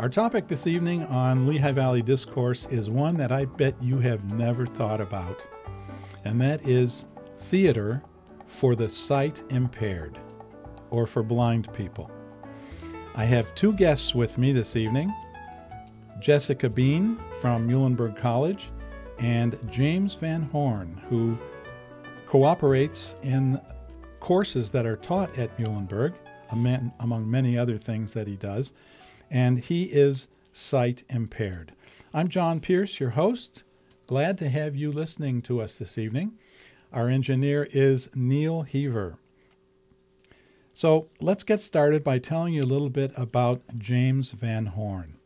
Our topic this evening on Lehigh Valley Discourse is one that I bet you have never thought about, and that is theater for the sight impaired, or for blind people. I have two guests with me this evening, Jessica Bean from Muhlenberg College and James Van Horn, who cooperates in courses that are taught at Muhlenberg, among many other things that he does, and he is sight impaired. I'm John Pierce, your host. Glad to have you listening to us this evening. Our engineer is Neil Heaver. So let's get started by telling you a little bit about James Van Horn.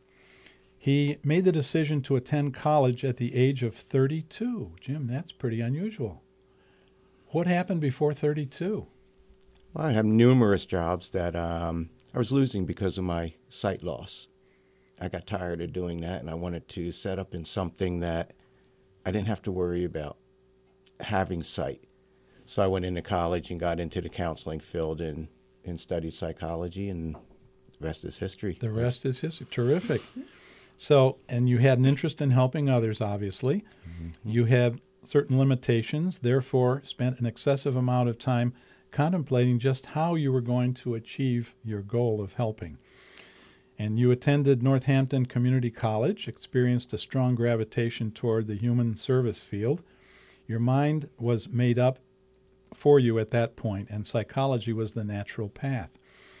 He made the decision to attend college at the age of 32. Jim, that's pretty unusual. What happened before 32? Well, I have numerous jobs that I was losing because of my sight loss. I got tired of doing that, and I wanted to set up in something that I didn't have to worry about having sight. So I went into college and got into the counseling field and studied psychology, and the rest is history. The rest is history. Terrific. So, and you had an interest in helping others, obviously. Mm-hmm. You had certain limitations, therefore spent an excessive amount of time contemplating just how you were going to achieve your goal of helping. And you attended Northampton Community College, experienced a strong gravitation toward the human service field. Your mind was made up for you at that point, and psychology was the natural path.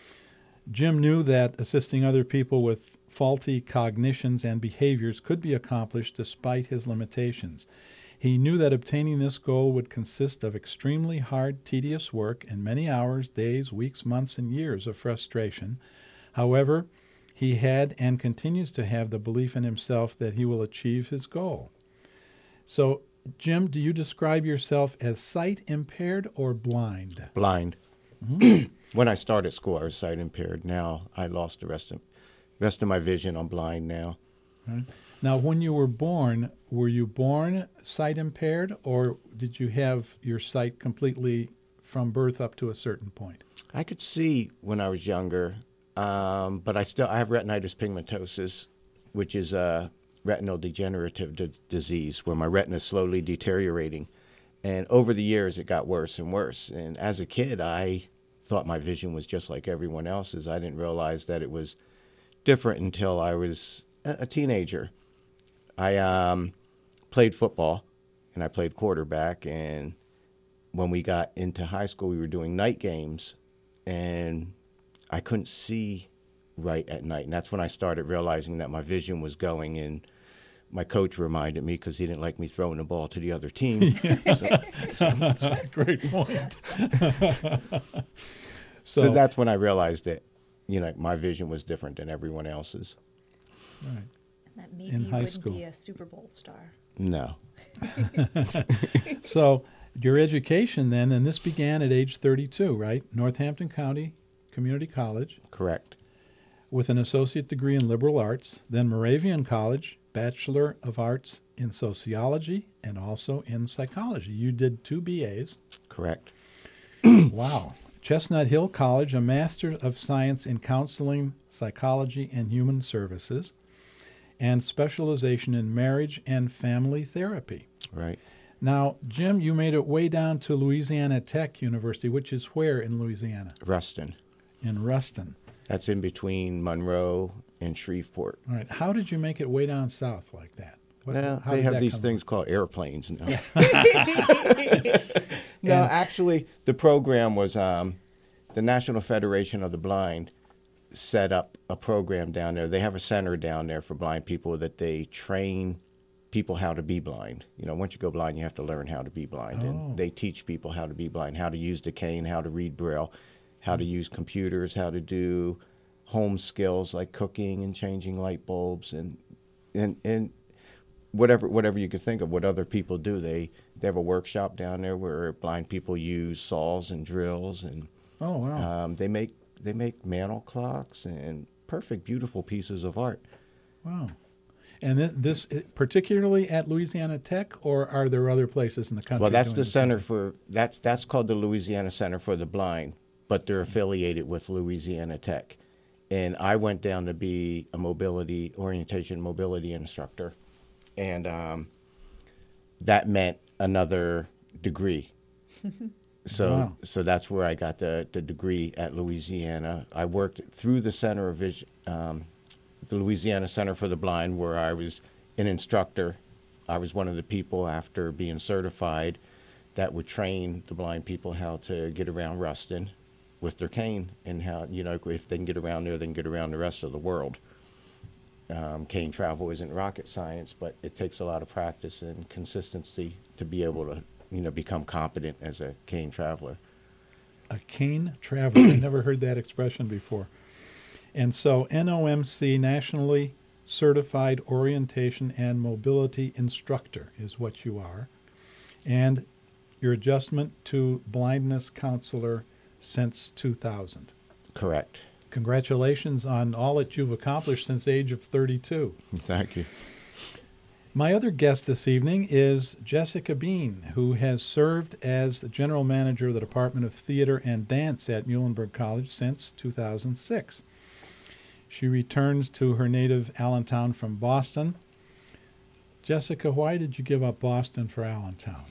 Jim knew that assisting other people with faulty cognitions and behaviors could be accomplished despite his limitations. He knew that obtaining this goal would consist of extremely hard, tedious work and many hours, days, weeks, months, and years of frustration. However, he had and continues to have the belief in himself that he will achieve his goal. So, Jim, do you describe yourself as sight impaired or blind? Blind. Mm-hmm. When I started school, I was sight impaired. Now I lost the rest of my vision. I'm blind now. Right. Now, when you were you born sight impaired, or did you have your sight completely from birth up to a certain point? I could see when I was younger, but I have retinitis pigmentosus, which is a retinal degenerative disease where my retina is slowly deteriorating. And over the years, it got worse and worse. And as a kid, I thought my vision was just like everyone else's. I didn't realize that it was different until I was a teenager. I played football, and I played quarterback, and when we got into high school, we were doing night games, and I couldn't see right at night, and that's when I started realizing that my vision was going, and my coach reminded me because he didn't like me throwing the ball to the other team. Great point. So that's when I realized that, my vision was different than everyone else's. Right. And that maybe you wouldn't be a Super Bowl star. No. So your education then, and this began at age 32, right? Northampton County Community College. Correct. With an associate degree in liberal arts, then Moravian College, Bachelor of Arts in Sociology, and also in Psychology. You did 2 BAs. Correct. Wow. Chestnut Hill College, a Master of Science in Counseling, Psychology, and Human Services, and specialization in marriage and family therapy. Right. Now, Jim, you made it way down to Louisiana Tech University, which is where in Louisiana? Ruston. In Ruston. That's in between Monroe and Shreveport. All right. How did you make it way down south like that? Well, they have these things called airplanes now. No, actually, the program was the National Federation of the Blind set up a program down there. They have a center down there for blind people that they train people how to be blind. Once you go blind, you have to learn how to be blind. And they teach people how to be blind, how to use the cane, how to read Braille, how to use computers, how to do home skills like cooking and changing light bulbs and whatever you could think of, what other people do. They have a workshop down there where blind people use saws and drills, and they make mantle clocks and perfect, beautiful pieces of art. Wow. And this particularly at Louisiana Tech, or are there other places in the country? Well, that's the center for that's called the Louisiana Center for the Blind, but they're affiliated with Louisiana Tech. and I went down to be a orientation mobility instructor, and that meant another degree. So that's where I got the degree at Louisiana. I worked through the Center of the Louisiana Center for the Blind, where I was an instructor. I was one of the people, after being certified, that would train the blind people how to get around Ruston with their cane, and how, if they can get around there, they can get around the rest of the world. Cane travel isn't rocket science, but it takes a lot of practice and consistency to be able to, become competent as a cane traveler. A cane traveler. I never heard that expression before. And so NOMC, Nationally Certified Orientation and Mobility Instructor, is what you are. And your adjustment to blindness counselor since 2000. Correct. Congratulations on all that you've accomplished since the age of 32. Thank you. My other guest this evening is Jessica Bean, who has served as the general manager of the Department of Theater and Dance at Muhlenberg College since 2006. She returns to her native Allentown from Boston. Jessica, why did you give up Boston for Allentown?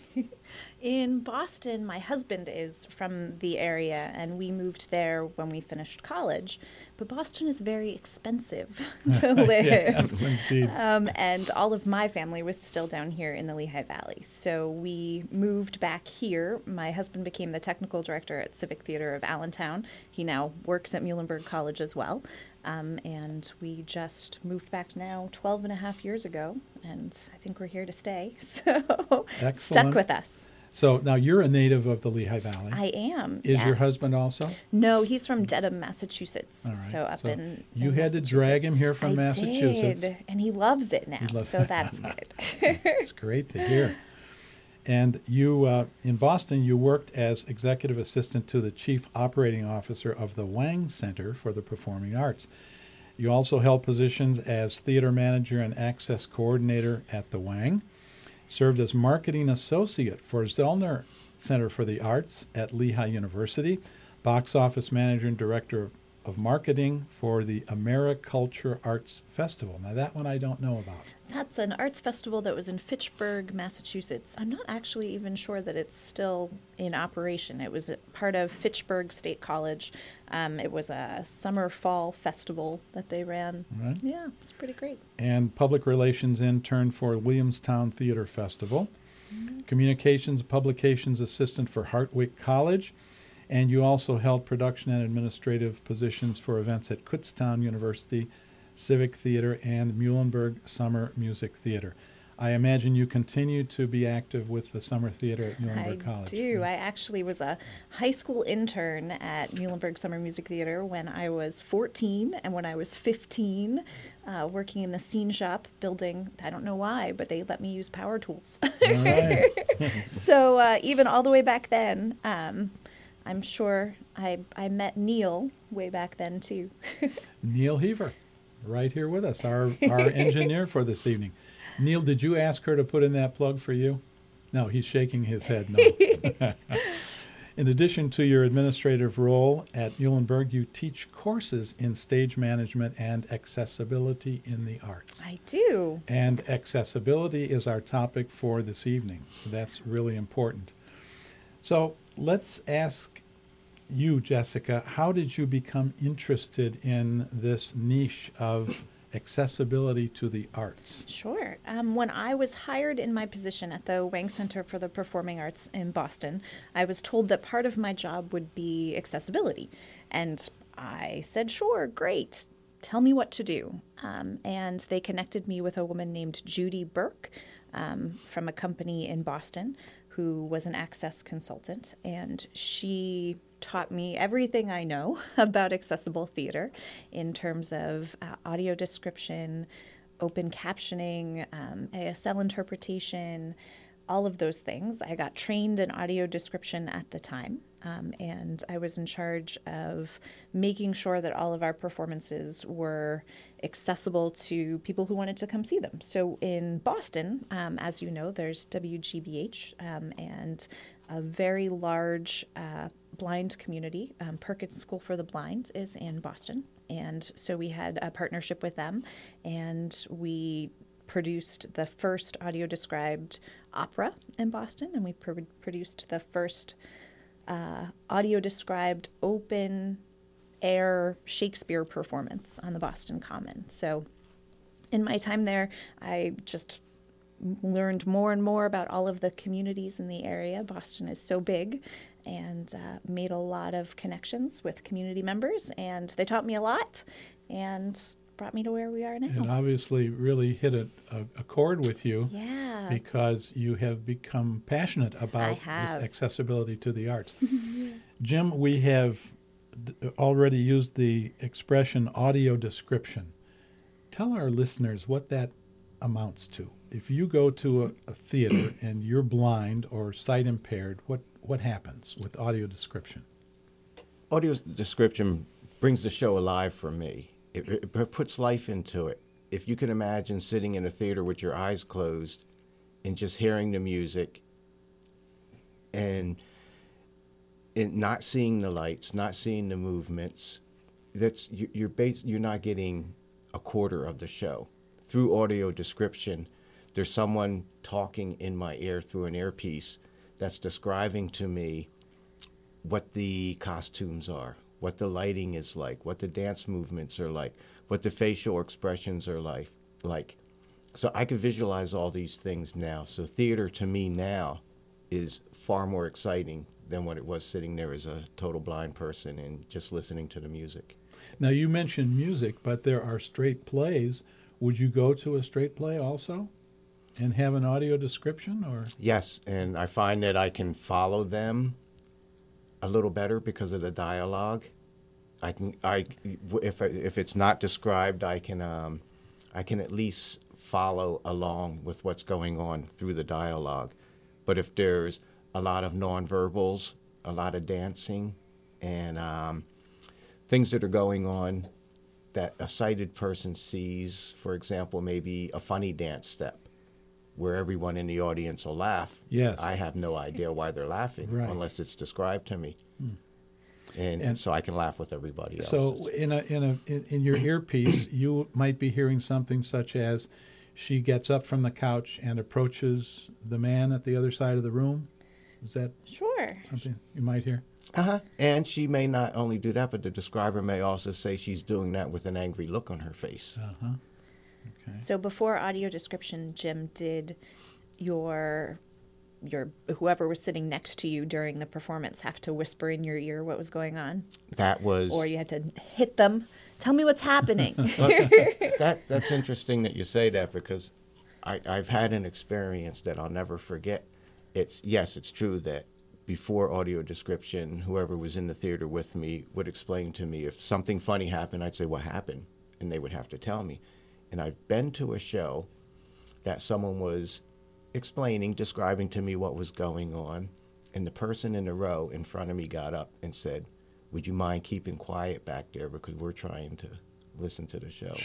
In Boston, my husband is from the area, and we moved there when we finished college. But Boston is very expensive to live. Yes, indeed. And all of my family was still down here in the Lehigh Valley. So we moved back here. My husband became the technical director at Civic Theater of Allentown. He now works at Muhlenberg College as well. And we just moved back now 12 and a half years ago, and I think we're here to stay. So stuck with us. So now you're a native of the Lehigh Valley. I am. Is your yes. husband also? No, he's from Dedham, Massachusetts. All right. So up in you had to drag him here from Massachusetts. Did, and he loves it now. So that's good. It's great to hear. And you, in Boston, you worked as executive assistant to the chief operating officer of the Wang Center for the Performing Arts. You also held positions as theater manager and access coordinator at the Wang, served as marketing associate for Zellner Center for the Arts at Lehigh University, box office manager and director of marketing for the AmeriCulture Arts Festival. Now, that one I don't know about. That's an arts festival that was in Fitchburg, Massachusetts. I'm not actually even sure that it's still in operation. It was part of Fitchburg State College. It was a summer-fall festival that they ran. Right. Yeah, it's pretty great. And public relations intern for Williamstown Theater Festival. Mm-hmm. Communications publications assistant for Hartwick College. And you also held production and administrative positions for events at Kutztown University, Civic Theater, and Muhlenberg Summer Music Theater. I imagine you continue to be active with the Summer Theater at Muhlenberg College. I do. I actually was a high school intern at Muhlenberg Summer Music Theater when I was 14 and when I was 15, working in the scene shop building. I don't know why, but they let me use power tools. All right. So even all the way back then, I'm sure I met Neil way back then, too. Neil Heaver, right here with us, our engineer for this evening. Neil, did you ask her to put in that plug for you? No, he's shaking his head no. In addition to your administrative role at Muhlenberg, you teach courses in stage management and accessibility in the arts. I do. And accessibility is our topic for this evening, so that's really important. So let's ask you, Jessica, how did you become interested in this niche of accessibility to the arts? Sure. When I was hired in my position at the Wang Center for the Performing Arts in Boston, I was told that part of my job would be accessibility. And I said, sure, great. Tell me what to do. And they connected me with a woman named Judy Burke from a company in Boston who was an access consultant, and she taught me everything I know about accessible theater in terms of audio description, open captioning, ASL interpretation, all of those things. I got trained in audio description at the time, and I was in charge of making sure that all of our performances were accessible to people who wanted to come see them. So in Boston, as you know, there's WGBH, and a very large blind community. Perkins School for the Blind is in Boston. And so we had a partnership with them, and we produced the first audio-described opera in Boston, and we produced the first audio-described open-air Shakespeare performance on the Boston Common. So in my time there, I just learned more and more about all of the communities in the area. Boston is so big, and made a lot of connections with community members, and they taught me a lot and brought me to where we are now. It obviously really hit a chord with you. Yeah. Because you have become passionate about this accessibility to the arts. Jim, we have already used the expression audio description. Tell our listeners what that amounts to. If you go to a theater and you're blind or sight impaired, what happens with audio description? Audio description brings the show alive for me. It puts life into it. If you can imagine sitting in a theater with your eyes closed and just hearing the music and not seeing the lights, not seeing the movements, you're not getting a quarter of the show. Through audio description, there's someone talking in my ear through an earpiece that's describing to me what the costumes are, what the lighting is like, what the dance movements are like, what the facial expressions are like. So I can visualize all these things now. So theater to me now is far more exciting than what it was sitting there as a total blind person and just listening to the music. Now, you mentioned music, but there are straight plays. Would you go to a straight play also and have an audio description? Or Yes, and I find that I can follow them a little better because of the dialogue. If it's not described, I can at least follow along with what's going on through the dialogue. But if there's a lot of nonverbals, a lot of dancing, and things that are going on that a sighted person sees, for example, maybe a funny dance step where everyone in the audience will laugh. Yes. I have no idea why they're laughing unless it's described to me. And so I can laugh with everybody else. So in your earpiece, you might be hearing something such as, she gets up from the couch and approaches the man at the other side of the room. Is that something you might hear? And she may not only do that, but the describer may also say she's doing that with an angry look on her face. Okay. So before audio description, Jim, did your whoever was sitting next to you during the performance have to whisper in your ear what was going on? That was... Or you had to hit them, tell me what's happening. That's interesting that you say that, because I've had an experience that I'll never forget. It's true that before audio description, whoever was in the theater with me would explain to me if something funny happened. I'd say, what happened? And they would have to tell me. And I've been to a show that someone was describing to me what was going on, and the person in the row in front of me got up and said, would you mind keeping quiet back there, because we're trying to listen to the show.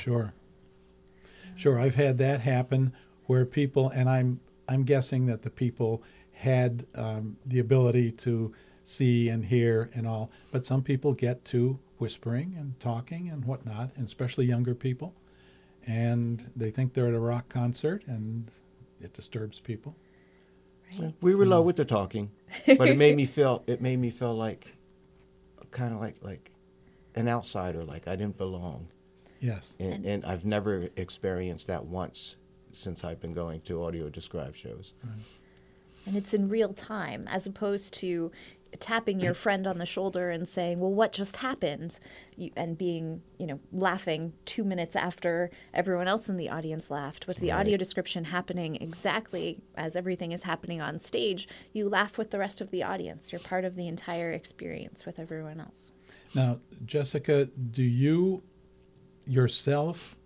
Sure. I've had that happen where people, and I'm guessing that the people had the ability to see and hear and all, but some people get to whispering and talking and whatnot, and especially younger people, and they think they're at a rock concert, and it disturbs people. Right. We were low with the talking, but it made me feel like kind of like an outsider, like I didn't belong. Yes. And I've never experienced that once since I've been going to audio described shows. Right. And it's in real time, as opposed to tapping your friend on the shoulder and saying, well, what just happened? And being, laughing 2 minutes after everyone else in the audience laughed. With the audio description happening exactly as everything is happening on stage, you laugh with the rest of the audience. You're part of the entire experience with everyone else. Now, Jessica, do you yourself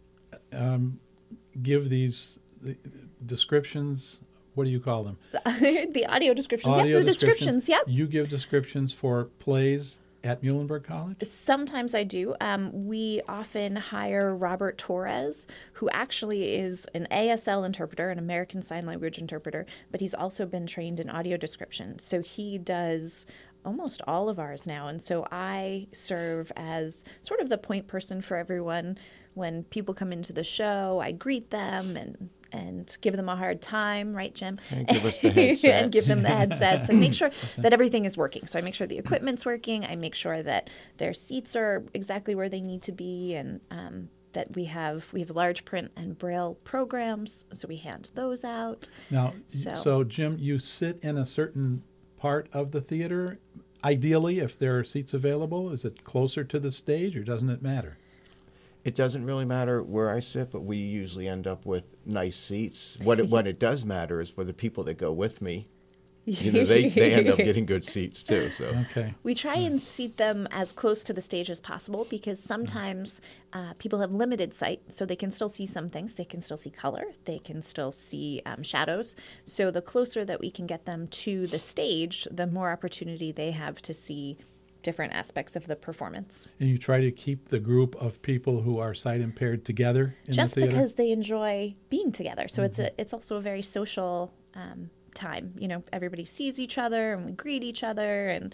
give these descriptions? What do you call them? The audio descriptions. The descriptions. Yep. You give descriptions for plays at Muhlenberg College? Sometimes I do. We often hire Robert Torres, who actually is an ASL interpreter, an American Sign Language interpreter, but he's also been trained in audio description. So he does almost all of ours now. And so I serve as sort of the point person for everyone. When people come into the show, I greet them and give them a hard time, right, Jim? And give us the headsets. And give them the headsets and make sure that everything is working. So I make sure the equipment's working. I make sure that their seats are exactly where they need to be, and that we have large print and Braille programs, so we hand those out. Now, so Jim, you sit in a certain part of the theater. Ideally, if there are seats available, is it closer to the stage, or doesn't it matter? It doesn't really matter where I sit, but we usually end up with nice seats. What it does matter is for the people that go with me. You know, they end up getting good seats too. So Okay. We try and seat them as close to the stage as possible, because sometimes people have limited sight, so they can still see some things. They can still see color. They can still see shadows. So the closer that we can get them to the stage, the more opportunity they have to see different aspects of the performance. And you try to keep the group of people who are sight impaired together in Just the theater? because they enjoy being together. So it's also a very social time. You know, everybody sees each other and we greet each other, and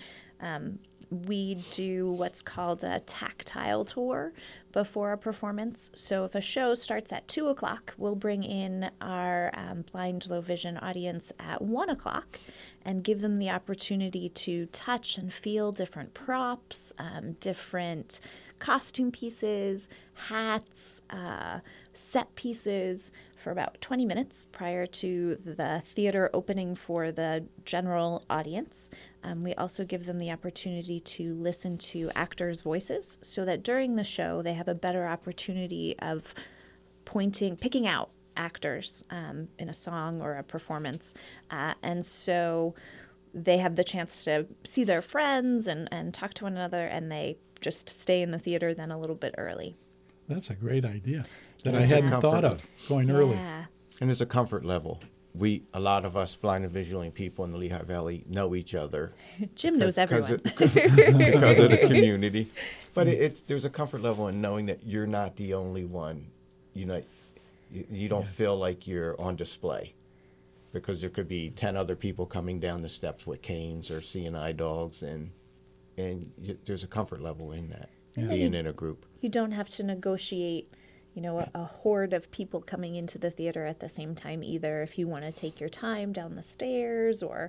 we do what's called a tactile tour before a performance. So if a show starts at 2 o'clock, we'll bring in our blind, low vision audience at 1 o'clock and give them the opportunity to touch and feel different props, different costume pieces, hats, set pieces, for about 20 minutes prior to the theater opening for the general audience. We also give them the opportunity to listen to actors' voices, so that during the show they have a better opportunity of picking out actors in a song or a performance. And so they have the chance to see their friends and talk to one another, and they just stay in the theater then a little bit early. That's a great idea that Yeah. I hadn't Comfort. thought of, going early. Yeah. and there's a comfort level. A lot of us blind and visually people in the Lehigh Valley know each other. Jim knows everyone. Because of the community. But there's a comfort level in knowing that you're not the only one. You know, you don't feel like you're on display, because there could be 10 other people coming down the steps with canes or seeing eye dogs, and there's a comfort level in that, being in a group. You don't have to negotiate, a horde of people coming into the theater at the same time either. If you want to take your time down the stairs, or,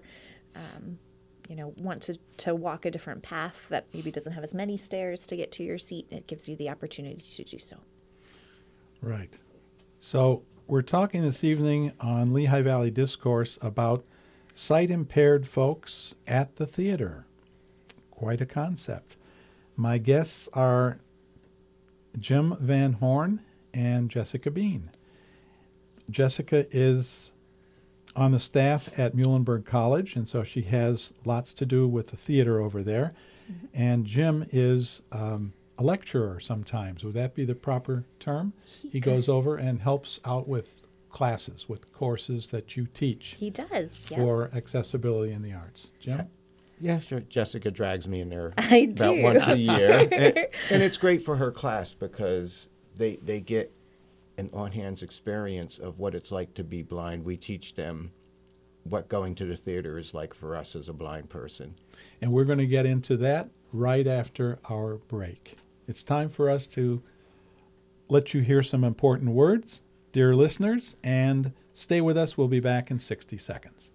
want to walk a different path that maybe doesn't have as many stairs to get to your seat, it gives you the opportunity to do so. Right. So we're talking this evening on Lehigh Valley Discourse about sight-impaired folks at the theater. Quite a concept. My guests are Jim Van Horn and Jessica Bean. Jessica is on the staff at Muhlenberg College, and so she has lots to do with the theater over there. Mm-hmm. And Jim is a lecturer sometimes. Would that be the proper term? He goes over and helps out with classes, with courses that you teach. He does, yeah. For accessibility in the arts. Jim? Yeah, sure. Jessica drags me in there I about do. once a year. And it's great for her class, because they get an on-hands experience of what it's like to be blind. We teach them what going to the theater is like for us as a blind person. And we're going to get into that right after our break. It's time for us to let you hear some important words, dear listeners, and stay with us. We'll be back in 60 seconds.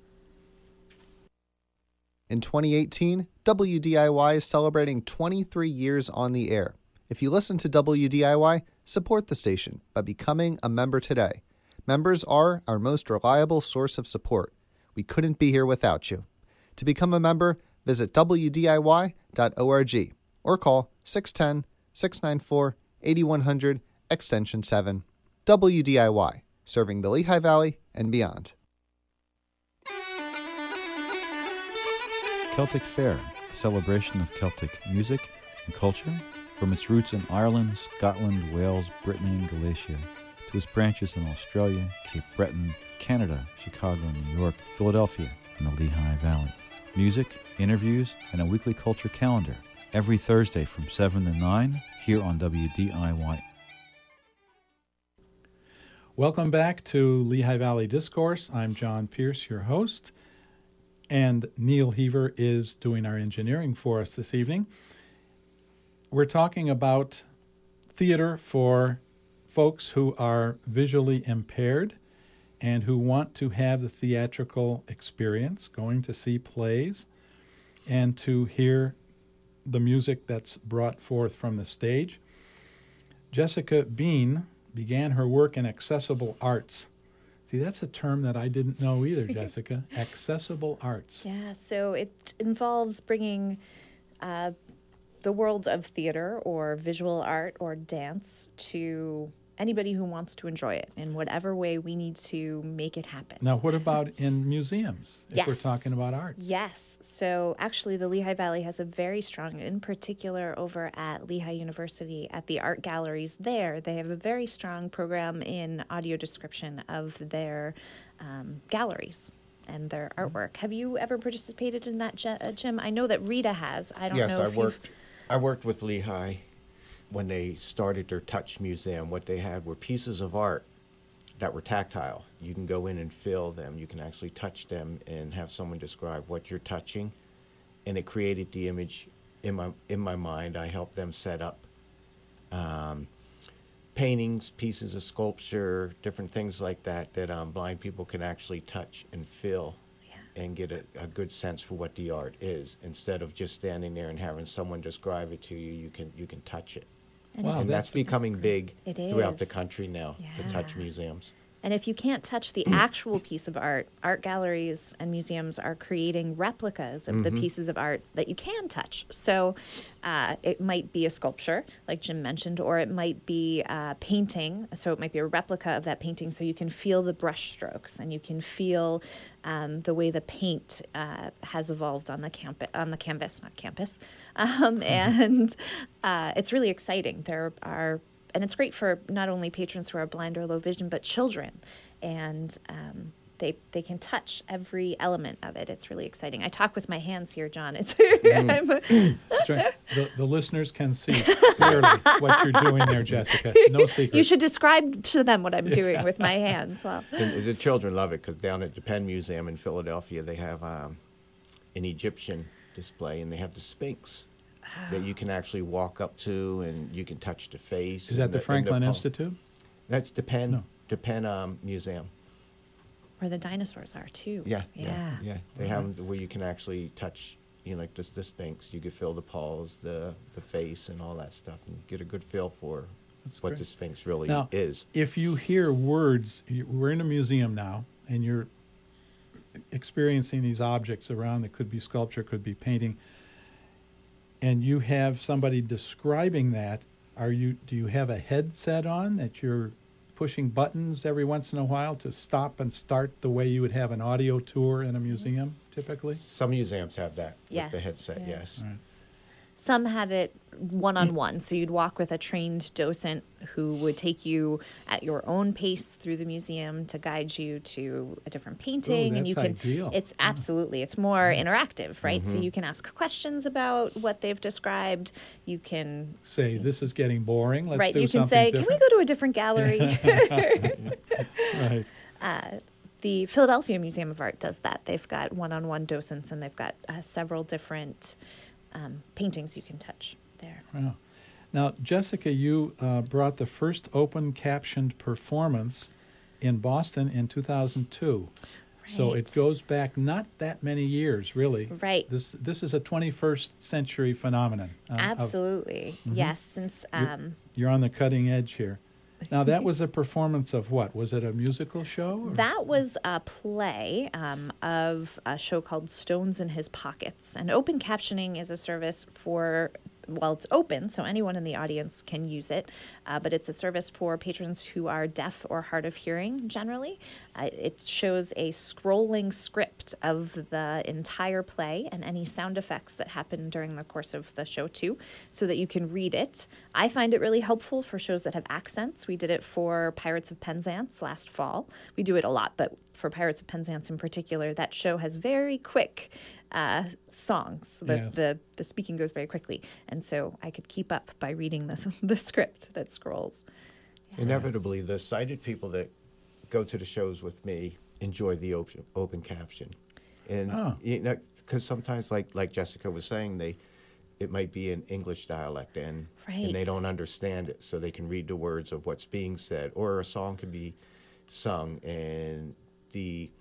In 2018, WDIY is celebrating 23 years on the air. If you listen to WDIY, support the station by becoming a member today. Members are our most reliable source of support. We couldn't be here without you. To become a member, visit WDIY.org or call 610-694-8100, extension 7. WDIY, serving the Lehigh Valley and beyond. Celtic Fair, a celebration of Celtic music and culture, from its roots in Ireland, Scotland, Wales, Brittany, and Galicia, to its branches in Australia, Cape Breton, Canada, Chicago, New York, Philadelphia, and the Lehigh Valley. Music, interviews, and a weekly culture calendar. every Thursday from 7 to 9 here on WDIY. Welcome back to Lehigh Valley Discourse. I'm John Pierce, your host, and Neil Heaver is doing our engineering for us this evening. We're talking about theater for folks who are visually impaired and who want to have the theatrical experience, going to see plays and to hear the music that's brought forth from the stage. Jessica Bean began her work in accessible arts. See, that's a term that I didn't know either, Jessica. Accessible arts. Yeah, so it involves bringing the world of theater or visual art or dance to anybody who wants to enjoy it in whatever way we need to make it happen. Now, what about in museums, if we're Yes. talking about arts? Yes. So actually, the Lehigh Valley has a very strong, in particular over at Lehigh University at the art galleries there, they have a very strong program in audio description of their galleries and their artwork. Have you ever participated in that, Jim? I know that Rita has. I don't Yes, know if I worked with Lehigh when they started their Touch Museum. What they had were pieces of art that were tactile. You can go in and feel them. You can actually touch them and have someone describe what you're touching. And it created the image in my mind. I helped them set up paintings, pieces of sculpture, different things like that blind people can actually touch and feel and get a good sense for what the art is. Instead of just standing there and having someone describe it to you, you can touch it. Wow, And that's becoming big It throughout the is. country now, the touch Yeah. museums. And if you can't touch the actual piece of art galleries and museums are creating replicas of the pieces of art that you can touch. So it might be a sculpture, like Jim mentioned, or it might be a painting. So it might be a replica of that painting, so you can feel the brush strokes and you can feel the way the paint has evolved on the canvas, not campus. And it's really exciting. And it's great for not only patrons who are blind or low vision, but children. And they can touch every element of it. It's really exciting. I talk with my hands here, John. It's That's right. The listeners can see clearly what you're doing there, Jessica. No secret. You should describe to them what I'm doing with my hands. Well, And the children love it because down at the Penn Museum in Philadelphia, they have an Egyptian display, and they have the Sphinx that you can actually walk up to, and you can touch the face. Is that and the Franklin palm. Institute? That's the Penn, No. the Penn Museum. where the dinosaurs are too. Yeah. They have them where you can actually touch, like the Sphinx. You can feel the paws, the face, and all that stuff, and get a good feel for That's what great. the Sphinx really Now, is. if you hear words, we're in a museum now, and you're experiencing these objects around. It could be sculpture, could be painting, and you have somebody describing that. Do you have a headset on that you're pushing buttons every once in a while to stop and start the way you would have an audio tour in a museum, typically? Some museums have that Yes, with the headset, yeah. yes. Right. Some have it one-on-one, so you'd walk with a trained docent who would take you at your own pace through the museum to guide you to a different painting, and you that's can. ideal. It's absolutely. It's more interactive, right? So you can ask questions about what they've described. You can. Say, this is getting boring. Let's Right, do you can something say, different. "Can we go to a different gallery?" Right. The Philadelphia Museum of Art does that. They've got one-on-one docents, and they've got several different paintings you can touch there. Wow. Now, Jessica, you brought the first open captioned performance in Boston in 2002. So it Right. goes back not that many years, really. Right. This is a 21st century phenomenon. Absolutely. Yes, since You're on the cutting edge here. Now, that was a performance of what? Was it a musical show? or- that was a play of a show called Stones in His Pockets. And open captioning is a service for, well, it's open, so anyone in the audience can use it, but it's a service for patrons who are deaf or hard of hearing generally. It shows a scrolling script of the entire play and any sound effects that happen during the course of the show too, so that you can read it. I find it really helpful for shows that have accents. We did it for Pirates of Penzance last fall. We do it a lot, but for Pirates of Penzance in particular, that show has very quick songs. Yes. The speaking goes very quickly. And so I could keep up by reading the script that scrolls. Inevitably, the sighted people that go to the shows with me enjoy the open caption. And, because sometimes, like Jessica was saying, it might be an English dialect and they don't understand it, so they can read the words of what's being said, or a song can be sung and the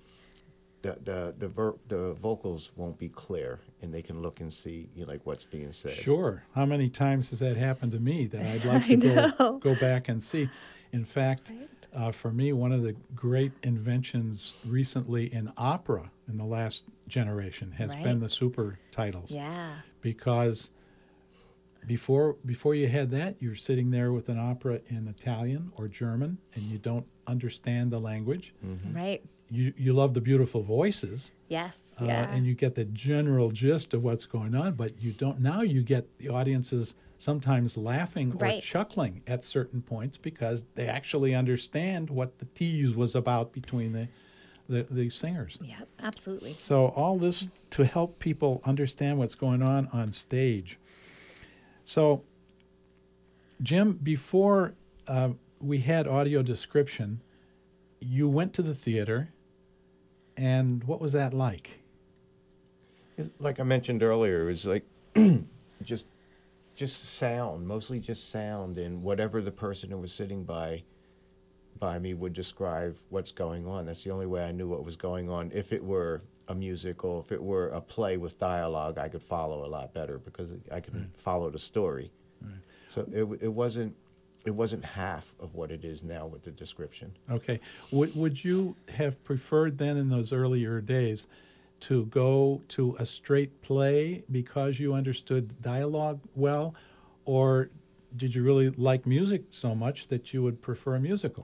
vocals won't be clear, and they can look and see like what's being said. Sure. How many times has that happened to me that I'd like to go back and see? In fact, for me, one of the great inventions recently in opera in the last generation has been the super titles. Yeah. Because before you had that, you're sitting there with an opera in Italian or German, and you don't understand the language. Mm-hmm. Right. You love the beautiful voices. Yes. And you get the general gist of what's going on, but you don't. Now you get the audiences sometimes laughing or chuckling at certain points because they actually understand what the tease was about between the singers. Yeah, absolutely. So all this to help people understand what's going on stage. So, Jim, before we had audio description, you went to the theater, and what was that like? Like I mentioned earlier, it was like just sound, mostly just sound, and whatever the person who was sitting by me would describe what's going on. That's the only way I knew what was going on. If it were a musical, if it were a play with dialogue, I could follow a lot better because I could follow the story. Right. So it wasn't half of what it is now with the description. Okay. Would you have preferred then in those earlier days to go to a straight play because you understood dialogue well, or did you really like music so much that you would prefer a musical?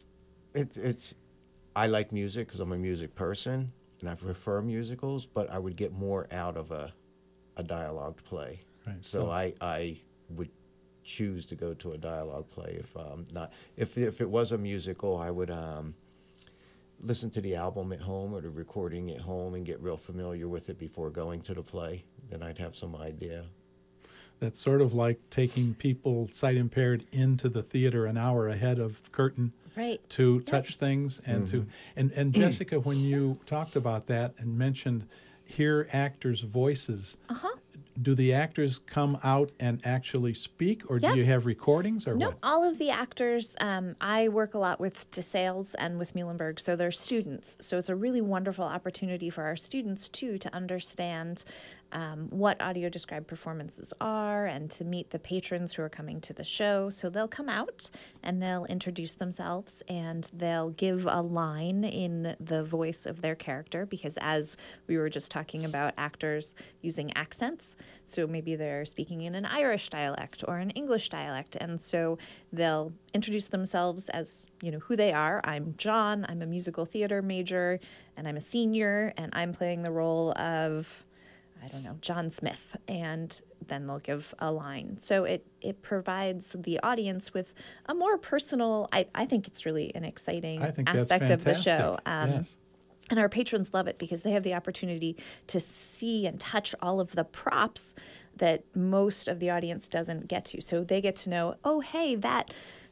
I like music because I'm a music person, and I prefer musicals, but I would get more out of a dialogued play. Right. So I would choose to go to a dialogue play. If it was a musical, I would listen to the album at home or the recording at home and get real familiar with it before going to the play. Then I'd have some idea. That's sort of like taking people sight impaired into the theater an hour ahead of curtain to touch things and and Jessica, when you talked about that and mentioned hear actors' voices, do the actors come out and actually speak, or do you have recordings, or what? All of the actors, I work a lot with DeSales and with Muhlenberg, so they're students. So it's a really wonderful opportunity for our students, too, to understand what audio-described performances are and to meet the patrons who are coming to the show. So they'll come out and they'll introduce themselves and they'll give a line in the voice of their character, because as we were just talking about actors using accents, so maybe they're speaking in an Irish dialect or an English dialect, and so they'll introduce themselves as, who they are. I'm John, I'm a musical theater major, and I'm a senior, and I'm playing the role of, John Smith, and then they'll give a line. So it provides the audience with a more personal, I think it's really an exciting aspect of the show. Yes. And our patrons love it because they have the opportunity to see and touch all of the props that most of the audience doesn't get to. So they get to know, oh, hey, that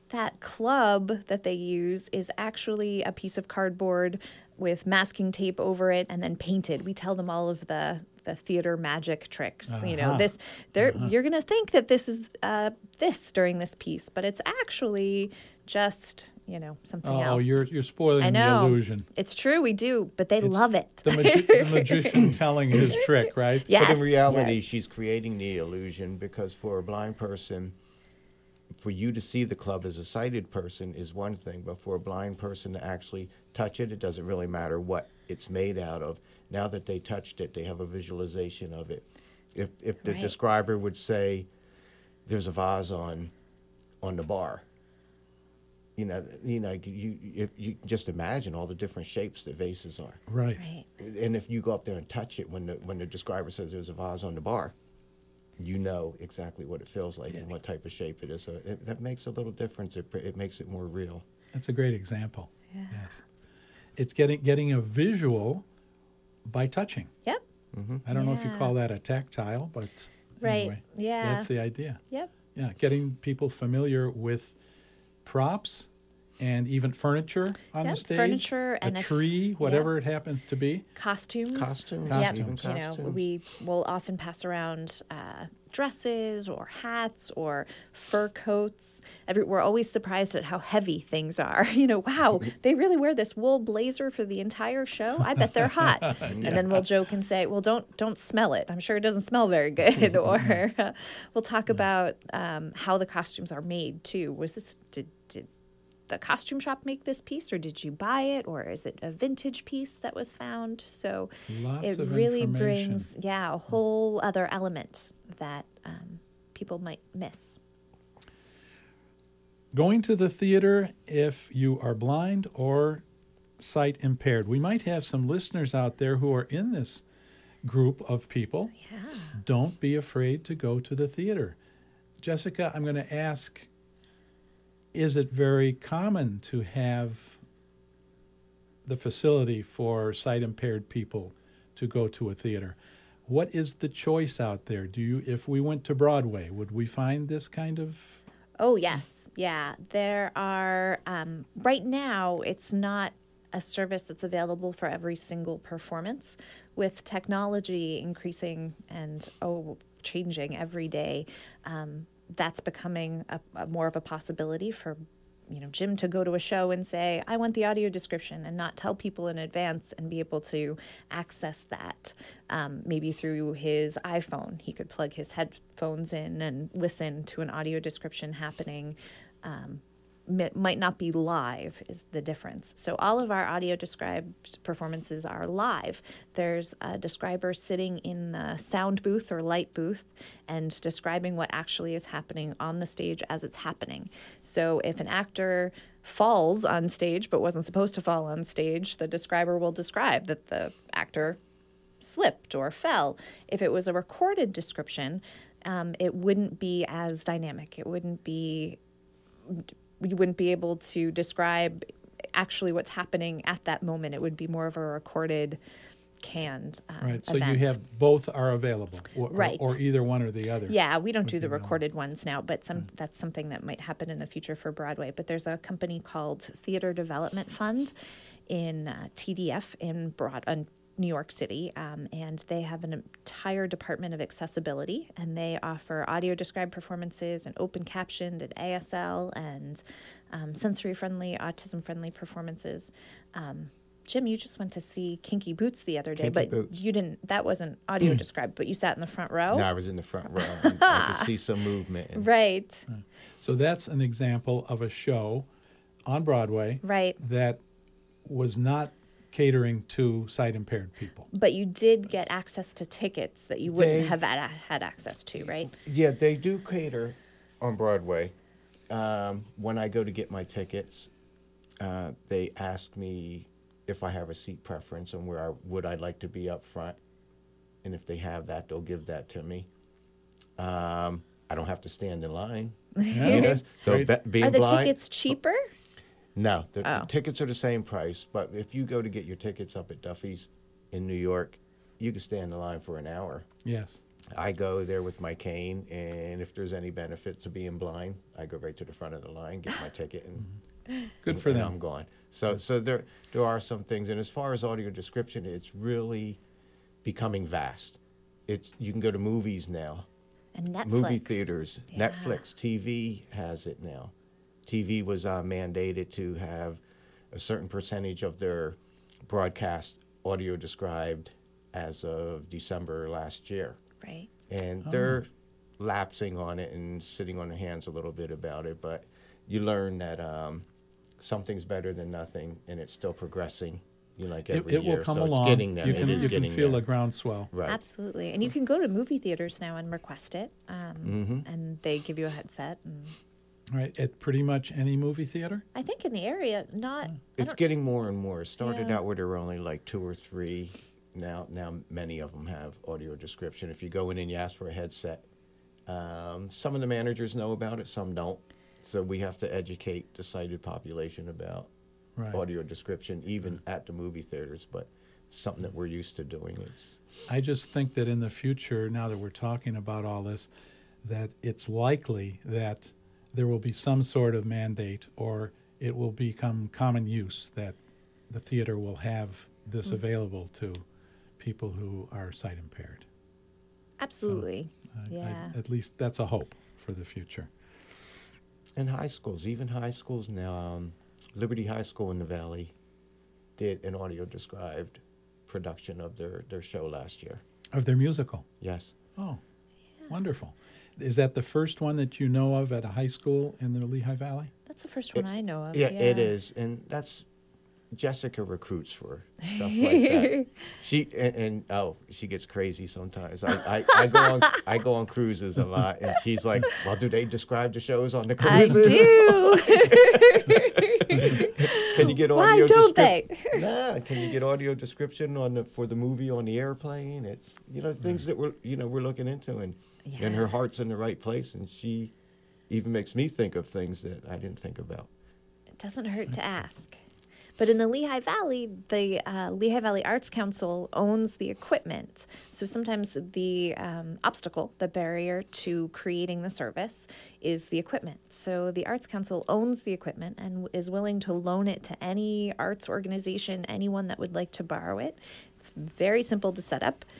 club that they use is actually a piece of cardboard with masking tape over it and then painted. We tell them all of the theater magic tricks. You're going to think that this is this during this piece, but it's actually just something else. Oh, you're spoiling the illusion. It's true, we do, but it's love it. The magician telling his trick, right? Yes. But in reality, she's creating the illusion, because for a blind person, for you to see the club as a sighted person is one thing, but for a blind person to actually touch it, it doesn't really matter what it's made out of. Now that they touched it, they have a visualization of it. If the describer would say, "There's a vase on the bar," you just imagine all the different shapes that vases are. Right. And if you go up there and touch it when the describer says there's a vase on the bar, you know exactly what it feels like and what type of shape it is. So that makes a little difference. It makes it more real. That's a great example. Yeah. Yes. It's getting a visual by touching. Yep. I don't know if you Yeah. call that a tactile, but Right. anyway, Yeah. that's the idea. Yep. Yeah, getting people familiar with props and even furniture on the Yep, stage. furniture and a if- tree, whatever it happens to be. Costumes. Costumes, Yep. even You know, costumes. we will often pass around dresses or hats or fur coats. We're always surprised at how heavy things are. You know, wow, they really wear this wool blazer for the entire show. I bet they're hot. And then we'll joke and say, well, don't smell it. I'm sure it doesn't smell very good. Or we'll talk about how the costumes are made too. Did the costume shop make this piece, or did you buy it, or is it a vintage piece that was found? So Lots it of really information. brings a whole other element that people might miss. Going to the theater if you are blind or sight impaired. We might have some listeners out there who are in this group of people. Yeah. Don't be afraid to go to the theater. Jessica, I'm going to ask, is it very common to have the facility for sight impaired people to go to a theater? What is the choice out there? If we went to Broadway, would we find this kind of? Oh, yes. Yeah. There are, right now, it's not a service that's available for every single performance. With technology increasing and changing every day, that's becoming a more of a possibility for Jim to go to a show and say, I want the audio description, and not tell people in advance and be able to access that. Maybe through his iPhone, he could plug his headphones in and listen to an audio description happening. Might not be live is the difference. So all of our audio described performances are live. There's a describer sitting in the sound booth or light booth and describing what actually is happening on the stage as it's happening. So if an actor falls on stage but wasn't supposed to fall on stage, the describer will describe that the actor slipped or fell. If it was a recorded description, it wouldn't be as dynamic. You wouldn't be able to describe actually what's happening at that moment. It would be more of a recorded, canned Right, so event. you have both are available, Right. or either one or the other. Yeah, we don't do would the be available. recorded ones now, but that's something that might happen in the future for Broadway. But there's a company called Theater Development Fund in TDF in New York City, and they have an entire department of accessibility, and they offer audio described performances and open captioned and ASL and sensory-friendly, autism-friendly performances. Jim, you just went to see Kinky Boots the other day, Kinky but Boots. you didn't. That wasn't audio described, but you sat in the front row. No, I was in the front row. And I could see some movement. And Right, So that's an example of a show on Broadway right. that was not catering to sight impaired people. But you did get access to tickets that you wouldn't They- have had access to, right? Yeah, they do cater on Broadway. When I go to get my tickets, they ask me if I have a seat preference and where I'd like to be up front. And if they have that, they'll give that to me. I don't have to stand in line. Yeah. You know, so Great. being Are the blind, tickets cheaper? No, the Oh. tickets are the same price. But if you go to get your tickets up at Duffy's in New York, you can stand in line for an hour. Yes. I go there with my cane, and if there's any benefit to being blind, I go right to the front of the line, get my ticket, and Good for and them. I'm gone. So there are some things, and as far as audio description, it's really becoming vast. You can go to movies now, And Netflix. movie theaters, Yeah. Netflix, TV has it now. TV was mandated to have a certain percentage of their broadcast audio described as of December last year. Right. And they're lapsing on it and sitting on their hands a little bit about it, but you learn that something's better than nothing, and it's still progressing. Every It year, will come so along. it's getting there. You It can, is you can getting feel there. a groundswell. Right. Absolutely. And you can go to movie theaters now and request it, Mm-hmm. and they give you a headset. And Right. At pretty much any movie theater. I think in the area, not. I It's don't- getting more and more. It started Yeah. out where there were only like 2 or 3. Now many of them have audio description. If you go in and you ask for a headset, some of the managers know about it, some don't. So we have to educate the sighted population about Right. audio description, even at the movie theaters. But something that we're used to doing. I just think that in the future, now that we're talking about all this, that it's likely that there will be some sort of mandate, or it will become common use that the theater will have this available to people who are sight impaired. Absolutely. Yeah. At least that's a hope for the future. And high schools, even high schools now, Liberty High School in the Valley did an audio described production of their show last year. Of their musical? Yes. Oh, wonderful. Is that the first one that you know of at a high school in the Lehigh Valley? That's the first one I know of. Yeah, it is. And that's, Jessica recruits for stuff like that. She gets crazy sometimes. I go on cruises a lot, and she's like, "Well, do they describe the shows on the cruises?" I do. Can you get audio? Why don't they? Nah. Can you get audio description for the movie on the airplane? It's things that we're looking into, and her heart's in the right place, and she even makes me think of things that I didn't think about. It doesn't hurt to ask. But in the Lehigh Valley, the Lehigh Valley Arts Council owns the equipment. So sometimes the obstacle, the barrier to creating the service is the equipment. So the Arts Council owns the equipment and is willing to loan it to any arts organization, anyone that would like to borrow it. It's very simple to set up,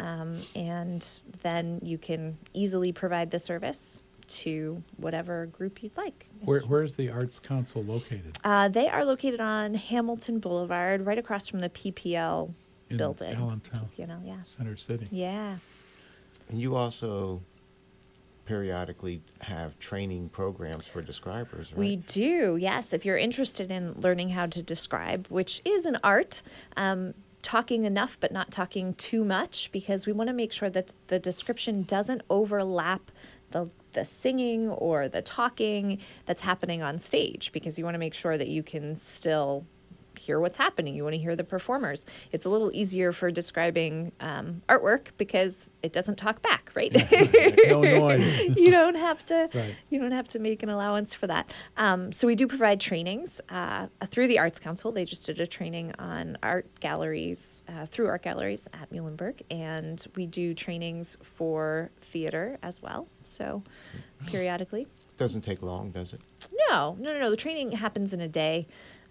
and then you can easily provide the service to whatever group you'd like. Where's the Arts Council located? They are located on Hamilton Boulevard, right across from the PPL building. In Allentown, yeah. Center City. Yeah. And you also periodically have training programs for describers, right? We do, yes. If you're interested in learning how to describe, which is an art, talking enough but not talking too much, because we want to make sure that the description doesn't overlap the singing or the talking that's happening on stage, because you want to make sure that you can still hear what's happening. You want to hear the performers. It's a little easier for describing artwork because it doesn't talk back, right? No noise. You don't have to. Right. You don't have to make an allowance for that. So we do provide trainings through the Arts Council. They just did a training on art galleries through art galleries at Muhlenberg, and we do trainings for theater as well. So periodically. Doesn't take long, does it? No. The training happens in a day.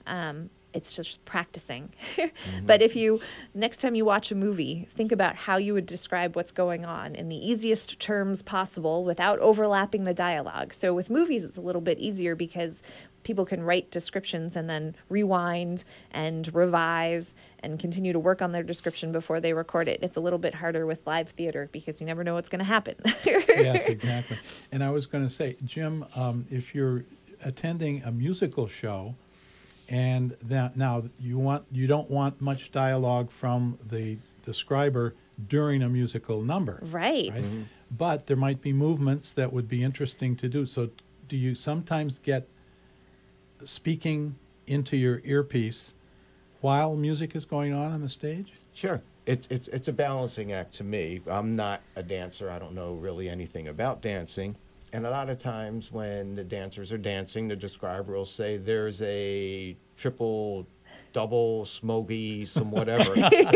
It's just practicing. But if next time you watch a movie, think about how you would describe what's going on in the easiest terms possible without overlapping the dialogue. So with movies, it's a little bit easier because people can write descriptions and then rewind and revise and continue to work on their description before they record it. It's a little bit harder with live theater because you never know what's going to happen. Yes, exactly. And I was going to say, Jim, if you're attending a musical show, and that now you don't want much dialogue from the describer during a musical number. Right. Mm-hmm. But there might be movements that would be interesting to do. So do you sometimes get speaking into your earpiece while music is going on the stage? Sure. It's a balancing act to me. I'm not a dancer. I don't know really anything about dancing. And a lot of times when the dancers are dancing, the describer will say, "There's a triple, double, smoky, some whatever."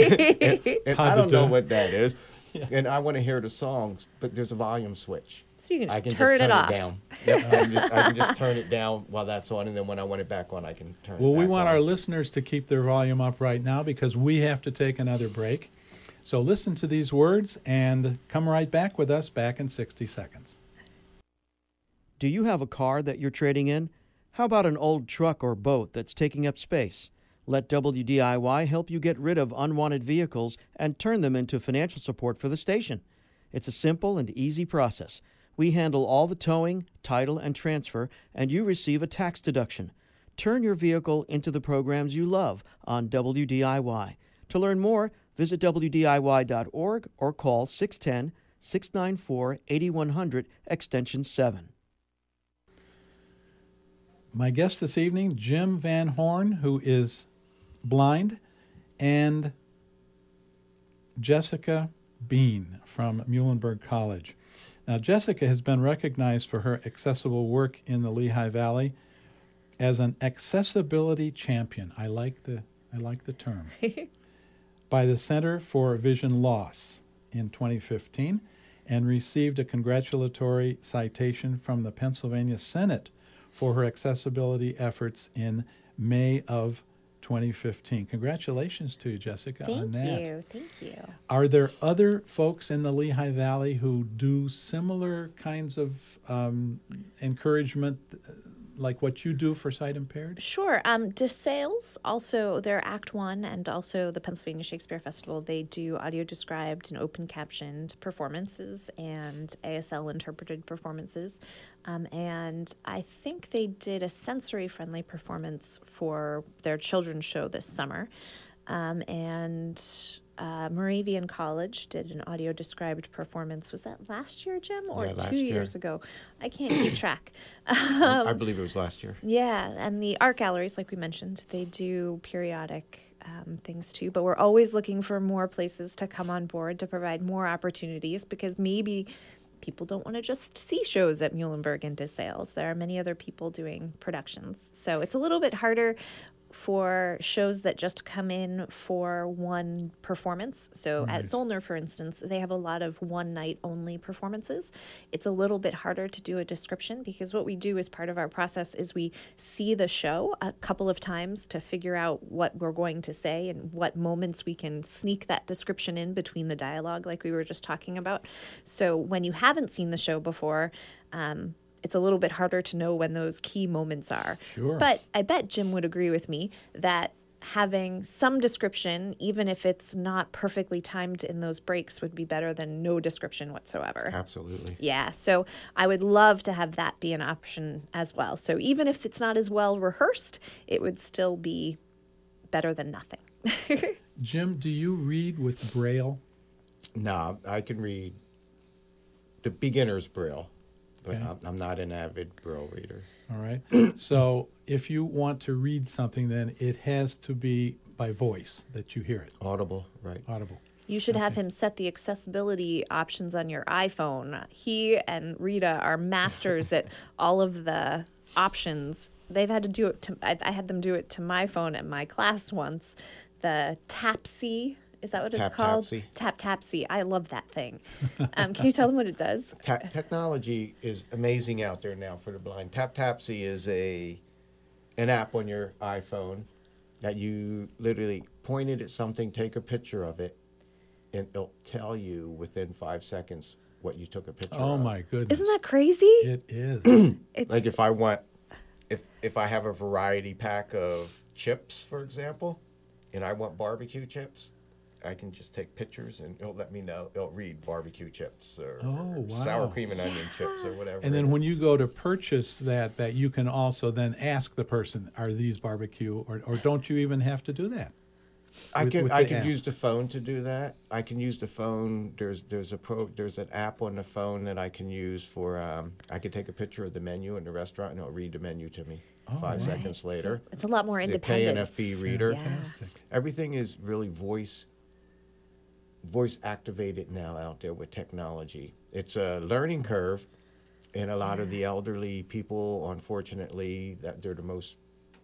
and I don't know what that is. Yeah. And I want to hear the songs, but there's a volume switch. So you can just turn it off. Down. Yep, I can just turn it down while that's on, and then when I want it back on, I can turn it back on. Well, we want our listeners to keep their volume up right now because we have to take another break. So listen to these words and come right back with us back in 60 seconds. Do you have a car that you're trading in? How about an old truck or boat that's taking up space? Let WDIY help you get rid of unwanted vehicles and turn them into financial support for the station. It's a simple and easy process. We handle all the towing, title, and transfer, and you receive a tax deduction. Turn your vehicle into the programs you love on WDIY. To learn more, visit WDIY.org or call 610-694-8100, extension 7. My guest this evening, Jim Van Horn, who is blind, and Jessica Bean from Muhlenberg College. Now, Jessica has been recognized for her accessible work in the Lehigh Valley as an accessibility champion. I like the term. by the Center for Vision Loss in 2015 and received a congratulatory citation from the Pennsylvania Senate for her accessibility efforts in May of 2015. Congratulations to you, Jessica, on that. Thank you. Are there other folks in the Lehigh Valley who do similar kinds of encouragement like what you do for sight impaired? Sure. DeSales, also their Act One and also the Pennsylvania Shakespeare Festival, they do audio described and open captioned performances and ASL interpreted performances. And I think they did a sensory friendly performance for their children's show this summer. And Moravian College did an audio described performance. Was that last year, Jim, or Yeah, last 2 year. years ago? I can't keep track. I believe it was last year. Yeah, and the art galleries, like we mentioned, they do periodic things too. But we're always looking for more places to come on board to provide more opportunities, because maybe people don't want to just see shows at Muhlenberg and DeSales. There are many other people doing productions. So it's a little bit harder for shows that just come in for one performance. So at Zollner, for instance, they have a lot of one night only performances. It's a little bit harder to do a description, because what we do as part of our process is we see the show a couple of times to figure out what we're going to say and what moments we can sneak that description in between the dialogue, like we were just talking about. So when you haven't seen the show before, it's a little bit harder to know when those key moments are. Sure. But I bet Jim would agree with me that having some description, even if it's not perfectly timed in those breaks, would be better than no description whatsoever. Absolutely. Yeah, so I would love to have that be an option as well. So even if it's not as well rehearsed, it would still be better than nothing. Jim, do you read with Braille? No, I can read the beginner's Braille, but Okay. I'm not an avid Braille reader. All right. So if you want to read something, then it has to be by voice that you hear it, Audible, right? audible. You should have him set the accessibility options on your iPhone. He and Rita are masters at all of the options. They've had to do it to, I had them do it to my phone at my class once. The Tapsy, is that what it's called? Tapsy. Tapsy. I love that thing. Can you tell them what it does? Technology is amazing out there now for the blind. TapTapsy is an app on your iPhone that you literally point it at something, take a picture of it, and it'll tell you within 5 seconds what you took a picture of. Oh my goodness. Isn't that crazy? It is. It's Like if I want, if I have a variety pack of chips, for example, and I want barbecue chips, I can just take pictures and it'll let me know. It'll read barbecue chips or Oh, wow. sour cream and onion chips or whatever. And then when you go to purchase that you can also then ask the person, are these barbecue, or don't you even have to do that? I with can the app? use the phone to do that. I can use the phone. There's an app on the phone that I can use for. I can take a picture of the menu in the restaurant and it'll read the menu to me. Oh, 5 wow. seconds later. it's a lot more It's a independent. KNFB reader. Yeah. Fantastic. Everything is really voice activated now out there with technology. It's a learning curve, and a lot of the elderly people, unfortunately, that they're the most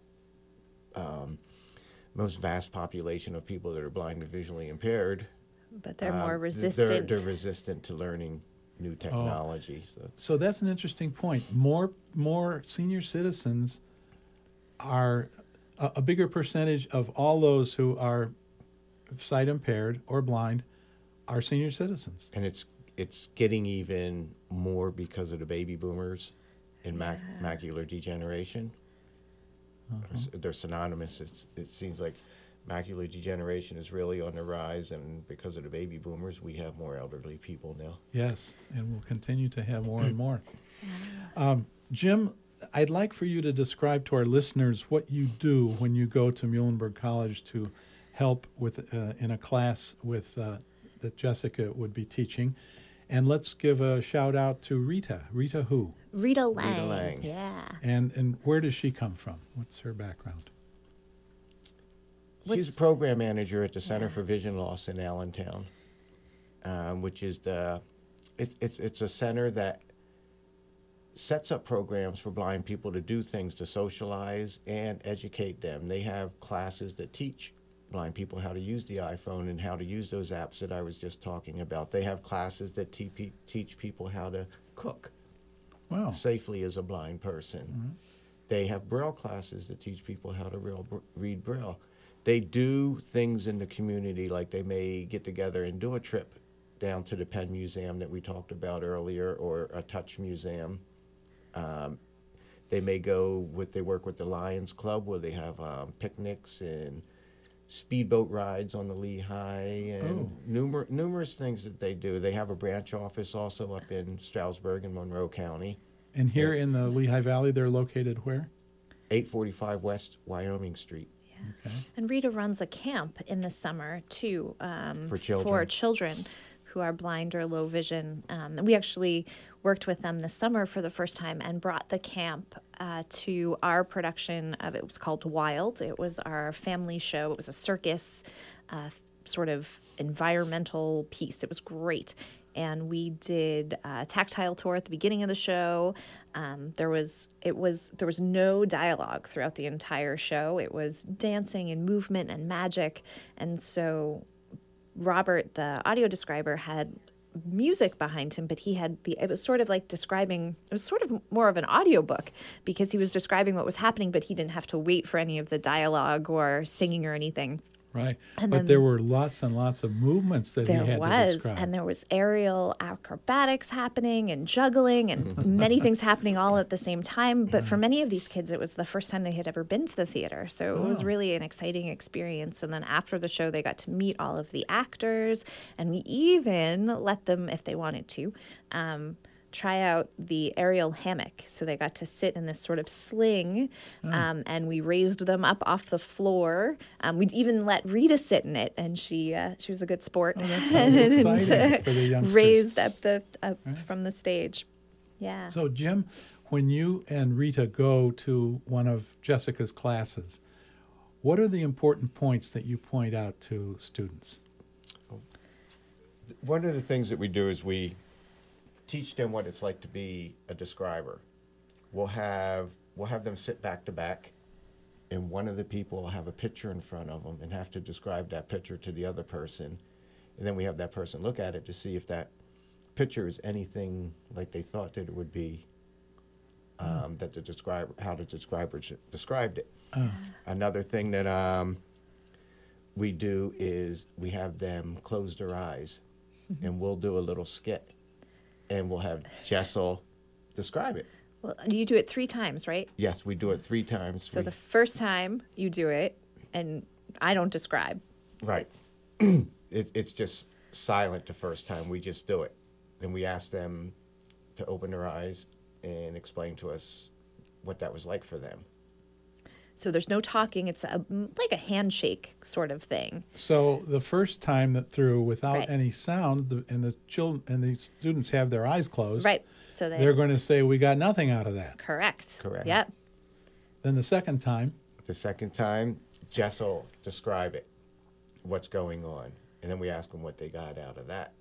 vast population of people that are blind and visually impaired. But they're more They're resistant. resistant to learning new technology. So. So that's an interesting point. More senior citizens are a bigger percentage of all those who are sight impaired or blind are senior citizens. And it's getting even more because of the baby boomers and macular degeneration. They're synonymous. It seems like macular degeneration is really on the rise, and because of the baby boomers, we have more elderly people now. Yes, and we'll continue to have more and more. Jim, I'd like for you to describe to our listeners what you do when you go to Muhlenberg College to help with in a class with that Jessica would be teaching. And let's give a shout out to Rita. Rita who? Rita Lang. Lang. Yeah. And where does she come from? What's her background? She's a program manager at the Center for Vision Loss in Allentown, which is it's a center that sets up programs for blind people to do things to socialize and educate them. They have classes that teach blind people how to use the iPhone and how to use those apps that I was just talking about. They have classes that teach people how to cook Wow. safely as a blind person. They have Braille classes that teach people how to read Braille. They do things in the community, like they may get together and do a trip down to the Penn Museum that we talked about earlier, or a Touch Museum. They may they work with the Lions Club, where they have picnics and speedboat rides on the Lehigh, and numerous things that they do. They have a branch office also up in Stroudsburg in Monroe County. And here in the Lehigh Valley, they're located where? 845 West Wyoming Street. Okay. And Rita runs a camp in the summer too, For children. for children who are blind or low vision. And we actually worked with them this summer for the first time and brought the camp to our production of, it was called Wild. It was our family show. It was a circus sort of environmental piece. It was great. And we did a tactile tour at the beginning of the show. There was no dialogue throughout the entire show. It was dancing and movement and magic. And so Robert, the audio describer, had music behind him, but he had it was sort of like describing, it was sort of more of an audiobook, because he was describing what was happening, but he didn't have to wait for any of the dialogue or singing or anything. Right. And but then there were lots and lots of movements that he had to describe. And there was aerial acrobatics happening and juggling and many things happening all at the same time. But for many of these kids, it was the first time they had ever been to the theater. So it was really an exciting experience. And then after the show, they got to meet all of the actors. And we even let them, if they wanted to, try out the aerial hammock. So they got to sit in this sort of sling, and we raised them up off the floor. We'd even let Rita sit in it, and she was a good sport. Oh, that sounds exciting for the youngsters. Raised up from the stage. Yeah. So, Jim, when you and Rita go to one of Jessica's classes, what are the important points that you point out to students? One of the things that we do is we teach them what it's like to be a describer. We'll have them sit back to back, and one of the people will have a picture in front of them and have to describe that picture to the other person. And then we have that person look at it to see if that picture is anything like they thought that it would be, that how the describer described it. Another thing that we do is we have them close their eyes, and we'll do a little skit. And we'll have Jessel describe it. Well, you do it 3 times, right? Yes, we do it 3 times. So the first time you do it, and I don't describe. Right. It's just silent the first time. We just do it. And we ask them to open their eyes and explain to us what that was like for them. So there's no talking. It's like a handshake sort of thing. So the first time that through, without Right. any sound, and the children and the students have their eyes closed, Right. So they're going to say, "We got nothing out of that." Correct. Correct. Yep. Then the second time, Jessel describe it, what's going on, and then we ask them what they got out of that.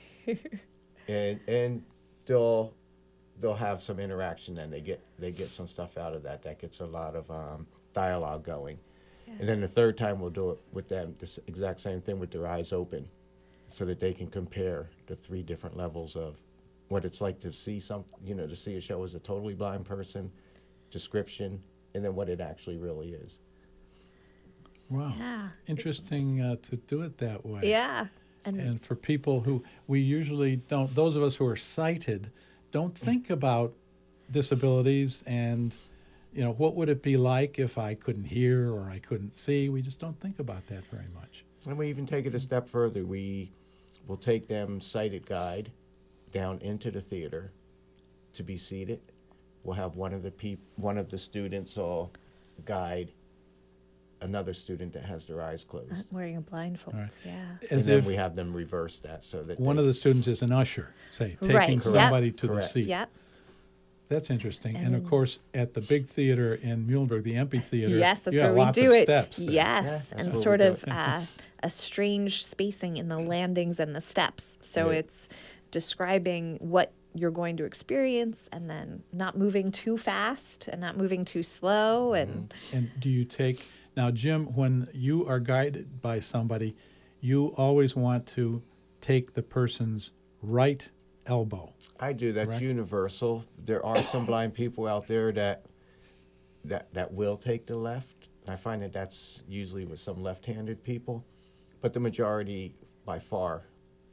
and they'll have some interaction. Then they get some stuff out of that. That gets a lot of dialogue going. Yeah. And then the third time we'll do it with them, the exact same thing with their eyes open, so that they can compare the 3 different levels of what it's like to see to see a show as a totally blind person, description, and then what it actually really is. wow, Yeah. interesting to do it that way. Yeah. And for people who we usually don't, those of us who are sighted, don't think about disabilities and, what would it be like if I couldn't hear or I couldn't see? We just don't think about that very much. And we even take it a step further. We will take them sighted guide down into the theater to be seated. We'll have one of the students guide another student that has their eyes closed. Wearing a blindfold. Right. Yeah. As And then if we have them reverse that so that one of the students is an usher, say, taking Right. somebody to the Correct. seat. Yep. That's interesting. And And of then- course, at the big theater in Muhlenberg, the amphitheater, Yes, that's you where have we lots do of it. steps there. Yes, Yeah, and that's where sort we do of a strange spacing in the landings and the steps. So Yeah. it's describing what you're going to experience, and then not moving too fast and not moving too slow. And And do you take Now, Jim, when you are guided by somebody, you always want to take the person's right elbow. I do. That's Correct. universal. There are some blind people out there that will take the left. I find that that's usually with some left-handed people, but the majority, by far,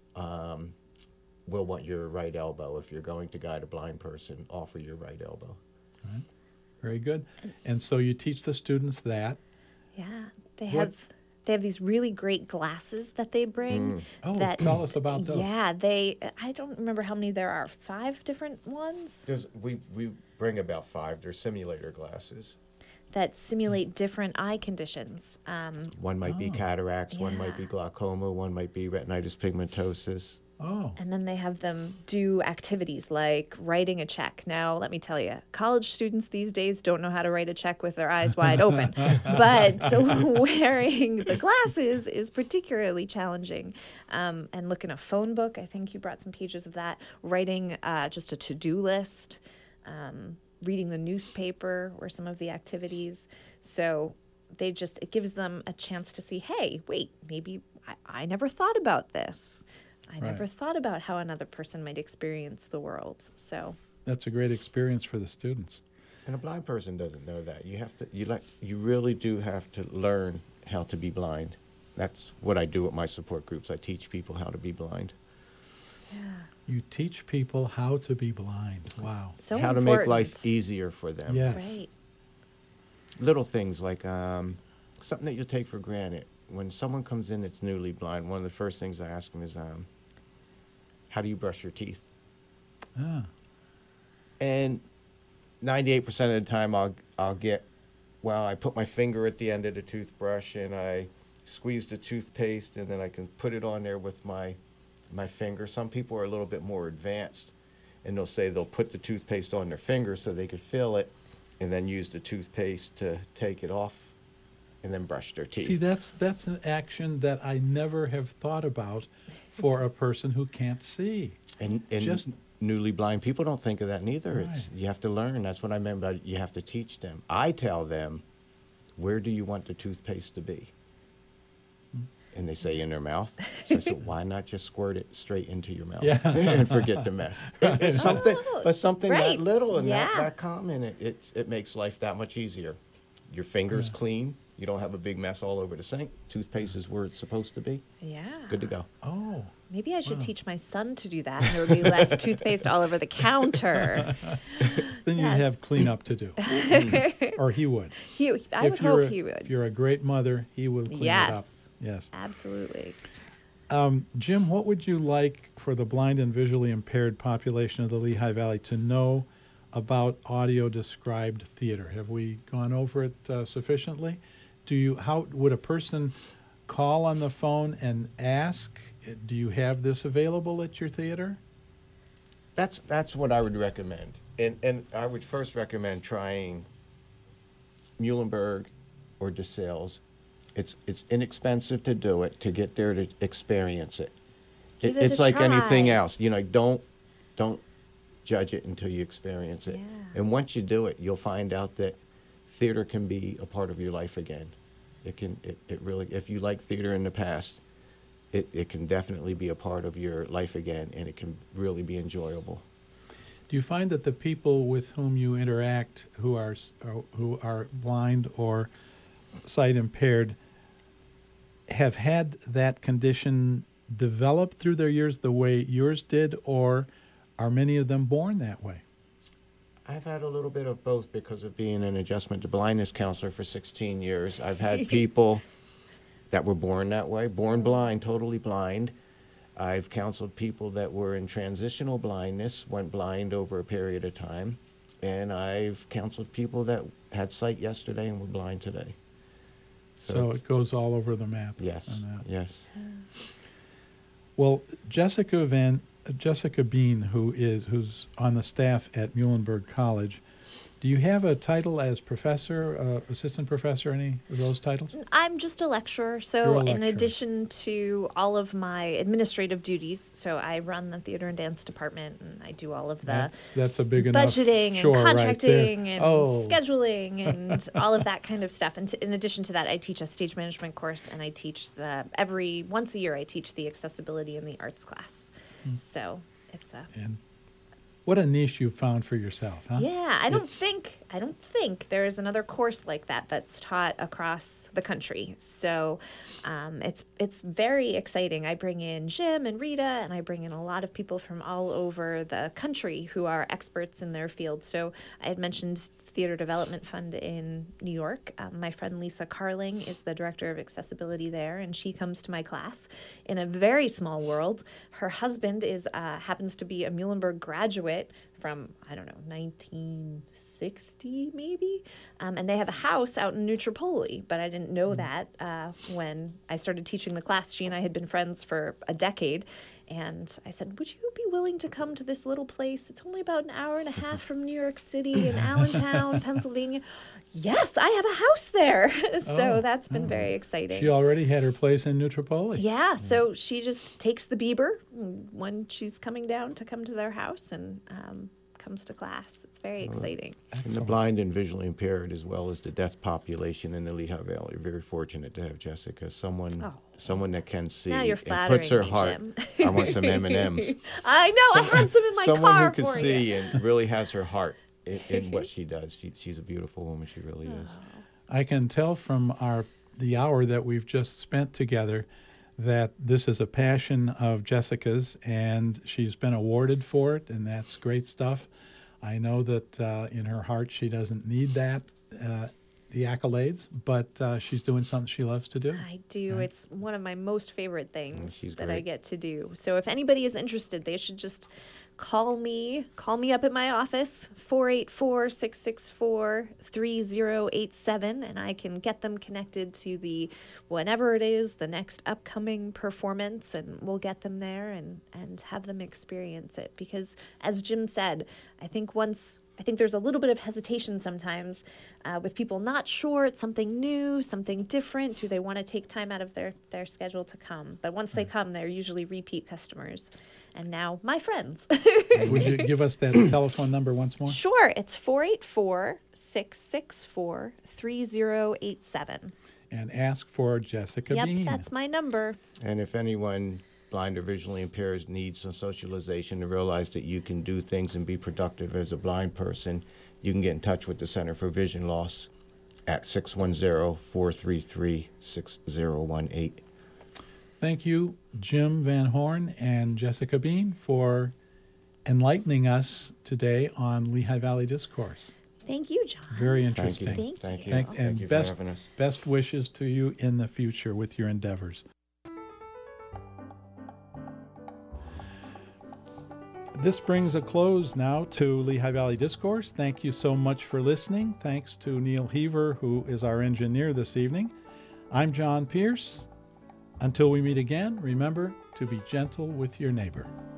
will want your right elbow. If you're going to guide a blind person, offer your right elbow. Very good. And so you teach the students that. Yeah, they What- have these really great glasses that they bring. Oh, that, tell us about those. Yeah, I don't remember how many there are. 5 different ones We bring about 5. They're simulator glasses. that simulate different eye conditions. One might be cataracts, one might be Yeah. glaucoma, one might be retinitis pigmentosus. Oh, And then they have them do activities like writing a check. Now, let me tell you, college students these days don't know how to write a check with their eyes wide open. But wearing the glasses is particularly challenging. And look in a phone book. I think you brought some pages of that. Writing just a to-do list. Reading the newspaper were some of the activities. So it gives them a chance to see, hey, wait, maybe I never thought about this. I never Right. thought about how another person might experience the world. So that's a great experience for the students. And a blind person doesn't know that. You really do have to learn how to be blind. That's what I do with my support groups. I teach people how to be blind. yeah, You teach people how to be blind. Wow. so how to important. make life easier for them. Yes. Right. Little things like something that you take for granted. When someone comes in that's newly blind, one of the first things I ask them is, how do you brush your teeth? Ah, And 98% of the time I'll get, well, I put my finger at the end of the toothbrush and I squeeze the toothpaste and then I can put it on there with my finger. Some people are a little bit more advanced and they'll say they'll put the toothpaste on their finger so they could feel it and then use the toothpaste to take it off and then brush their teeth. see, that's an action that I never have thought about for a person who can't see. And Just- newly blind people don't think of that neither. Right. You have to learn. That's what I meant by you have to teach them. I tell them, where do you want the toothpaste to be? And they say in their mouth. So I said, why not just squirt it straight into your mouth Yeah. and forget the mess? It's something, but something right. that little and Yeah. that common, it makes life that much easier. Your finger's clean. You don't have a big mess all over the sink. Toothpaste is where it's supposed to be. Yeah. Good to go. Oh, Maybe I should teach my son to do that. And there would be less toothpaste all over the counter. then you'd Yes. have cleanup to do. Or he would. I would hope he If would. you're a great mother, he will clean it up. Yes. Yes. Absolutely. Jim, what would you like for the blind and visually impaired population of the Lehigh Valley to know about audio described theater? Have we gone over it sufficiently? How would a person call on the phone and ask? Do you have this available at your theater? That's what I would recommend. And I would first recommend trying Muhlenberg or DeSales. It's inexpensive to do it, to get there to experience it. Give it It's a like anything try. else. Don't judge it until you experience it. Yeah. And once you do it, you'll find out that theater can be a part of your life again. It really, if you like theater in the past, it can definitely be a part of your life again, and it can really be enjoyable. Do you find that the people with whom you interact who are blind or sight impaired have had that condition develop through their years the way yours did, or are many of them born that way? I've had a little bit of both because of being an adjustment to blindness counselor for 16 years. I've had people that were born that way, born blind, totally blind. I've counseled people that were in transitional blindness, went blind over a period of time. And I've counseled people that had sight yesterday and were blind today. So it's- it goes all over the map. yes, on that. yes. Well, Jessica Bean, who's on the staff at Muhlenberg College, Do you have a title as professor, assistant professor, any of those titles? I'm just a lecturer, You're so a in lecturer. addition to all of my administrative duties, so I run the theater and dance department, and I do all of the That's a big enough budgeting and chore right there. contracting and Oh. scheduling and all of that kind of stuff. And in addition to that, I teach a stage management course, and I teach once a year I teach the accessibility in the arts class. So it's a And what a niche you've found for yourself, huh? yeah. I don't think there is another course like that that's taught across the country. So it's very exciting. I bring in Jim and Rita, and I bring in a lot of people from all over the country who are experts in their field. So I had mentioned Theater Development Fund in New York. My friend Lisa Carling is the director of accessibility there, and she comes to my class in a very small world. Her husband happens to be a Muhlenberg graduate from, I don't know, 1960 maybe, and they have a house out in New Tripoli, but I didn't know that when I started teaching the class. She and I had been friends for a decade, and I said, would you be willing to come to this little place? It's only about an hour and a half from New York City in Allentown, Pennsylvania. Yes, I have a house there. So that's been very exciting. She already had her place in New Tripoli. Yeah, so she just takes the Bieber when she's coming down to come to their house and comes to class. It's very exciting. And the blind and visually impaired, as well as the deaf population in the Lehigh Valley, are very fortunate to have Jessica, someone that can see. Now you're and flattering puts her me, heart. Jim. I want some M&Ms. I know, I had some in my Someone car who can for see you. and really has her heart in what she does. She's a beautiful woman. She really is. I can tell from the hour that we've just spent together that this is a passion of Jessica's, and she's been awarded for it, and that's great stuff. I know that in her heart she doesn't need the accolades, but she's doing something she loves to do. I do. Right. It's one of my most favorite things she's that I great. get to do. So if anybody is interested, they should just call me up at my office, 484-664-3087, and I can get them connected to whenever it is, the next upcoming performance, and we'll get them there and have them experience it. Because as Jim said, I think there's a little bit of hesitation sometimes with people not sure. It's something new, something different. Do they want to take time out of their schedule to come? But once they come, they're usually repeat customers. And now my friends. Would you give us that telephone number once more? Sure. It's 484-664-3087. And ask for Jessica Bean. Yep, that's my number. And if anyone blind or visually impaired needs some socialization to realize that you can do things and be productive as a blind person, you can get in touch with the Center for Vision Loss at 610-433-6018. Thank you, Jim Van Horn and Jessica Bean, for enlightening us today on Lehigh Valley Discourse. Thank you, John. Very interesting. Thank Thank you. you. And Thank you for having us. best wishes to you in the future with your endeavors. This brings a close now to Lehigh Valley Discourse. Thank you so much for listening. Thanks to Neil Heaver, who is our engineer this evening. I'm John Pierce. Until we meet again, remember to be gentle with your neighbor.